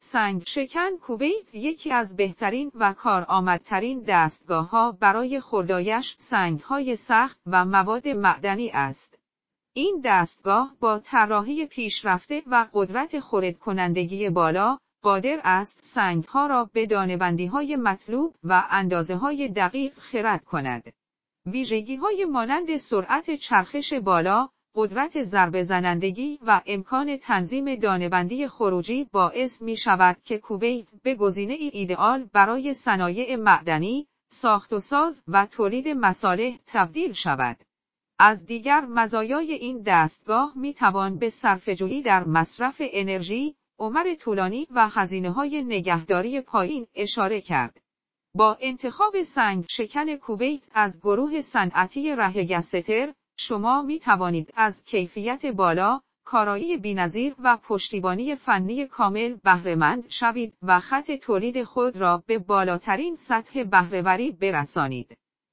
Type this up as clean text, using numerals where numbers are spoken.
سنگ شکن کویت یکی از بهترین و کارآمدترین دستگاه‌ها برای خردایش سنگ‌های سخت و مواد معدنی است. این دستگاه با طراحی پیشرفته و قدرت خرد بالا، قادر است سنگ‌ها را به دانه‌بندی‌های مطلوب و اندازه‌های دقیق خرد کند. ویژگی‌های مانند سرعت چرخش بالا، قدرت ضربه‌زنندگی و امکان تنظیم دانه‌بندی خروجی باعث می‌شود که کویت به گزینه‌ای ایدئال برای صنایع معدنی، ساخت‌وساز و تولید مصالح تبدیل شود. از دیگر مزایای این دستگاه می‌توان به صرفه‌جویی در مصرف انرژی، عمر طولانی و هزینه‌های نگهداری پایین اشاره کرد. با انتخاب سنگ شکن کویت از گروه صنعتی رهگستر، شما می توانید از کیفیت بالا، کارایی بی‌نظیر و پشتیبانی فنی کامل بهره‌مند شوید و خط تولید خود را به بالاترین سطح بهره‌وری برسانید.